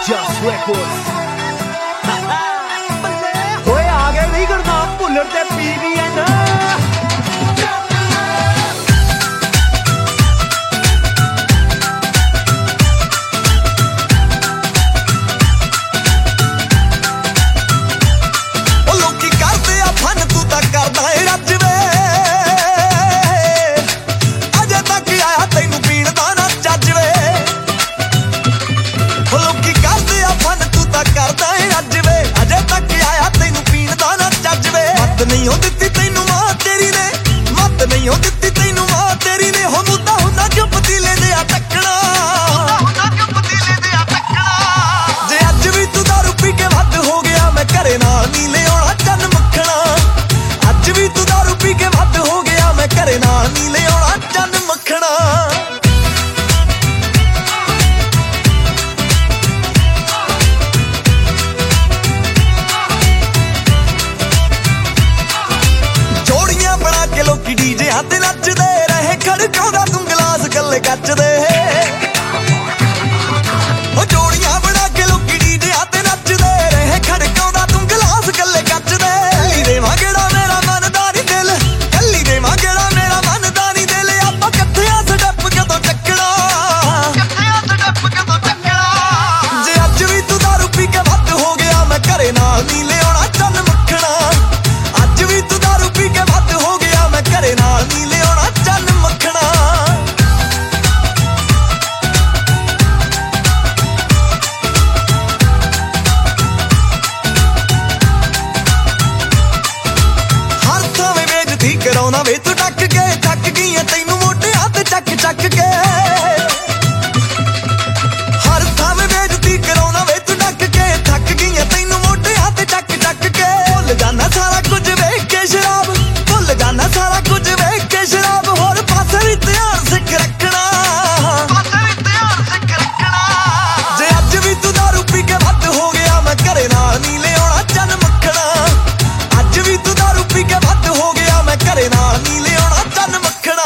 Just Records ਓਏ ਆ ਗਏ ਨਹੀਂ ਗੁਰਨਾਮ ਭੁੱਲਰ ਤੇ PVN नहीं हो दित्ती तैनू मां तेरी ने मत नहीं हो दित्ती तैनू मां तेरी ने हो मुद्दा हुंदा क्यों पतीले दे आ टकना जे अज भी तू दारू पी के वध हो गया मैं घरे नाल नी ले आउणा चन मखना अज भी तू दारू पी के वध हो गया मैं घरे नाल नी ले आउणा चन मखना लोकी डीजे ते नचदे रहे खड़काउंदा तू गिलास गल्ले कचदे जोड़ियां बना के लोकी डीजे ते नचदे रहे खड़काउंदा तू गिलास गल्ले कचदे कल्ली देवां गेड़ा मेरा मनदा नी दिल कल्ली देवां गेड़ा मेरा मनदा नी दिल आपां कित्थे आ स्टैप कदों चक्कना जे अज भी तू दारू पी के वध हो गया मैं घरे नाल नी ले आउणा चन मखना अज भी तू दारू पी के वध हो गया मैं घरे नाल नी ले आउणा चन मखना हर थावें बेइज्जती कराउणा वे तू टक के थक गई ऐ तैनू मोढियां ते चक चक के हर थावें बेइज्जती कराउणा वे तू टक के थक गई ऐ तैनू मोढियां ते चक चक के भुल जाना सारा कुछ वेख के शराब भुल जाना सारा कुछ वेख के शराब होर पासे भी ध्यान सिख रखना जे अज भी तू दारू पी के वध हो गया मैं घरे नाल नी ले आउणा चन मखना अज भी तू दारू पी के वध हो गया मैं घरे नाल नी ले आउणा चन मखना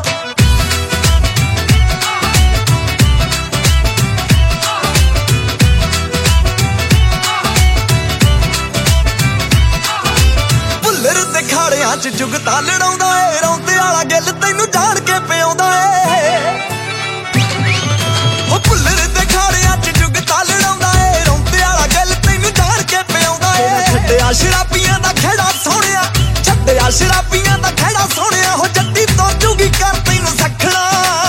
भुल्लर ते खाड़ियां च जुगता लड़ाउंदा ए रौंदे वाला गिल तैनू जान के पिआउंदा ए ओ भुल्लर ते खाड़ियां च जुगता लड़ाउंदा ए रौंदे वाला गिल तैनू जान के पिआउंदा ए छड्डिया शराबियां दा खेड़ा सोहणिया छड्डिया शराबियां दा खेड़ा सोहणिया हो जੱਟੀ तुर जूगी कर तैनू सखना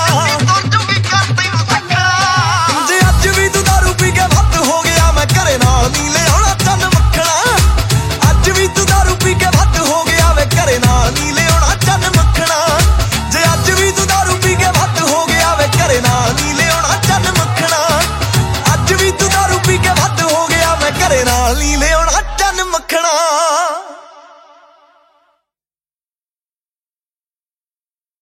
जे अज भी तू दारू पी के वध हो गया मैं घरे नाल नी ले आउणा चन मखना अज भी तू दारू पी के वध हो गया मैं घरे नाल नी ले आउणा चन मखना जे अज भी तू दारू पी के वध हो गया मैं घरे नाल नी ले आउणा चन मखना अज भी तू दारू पी के वध हो गया मैं घरे नाल नी ले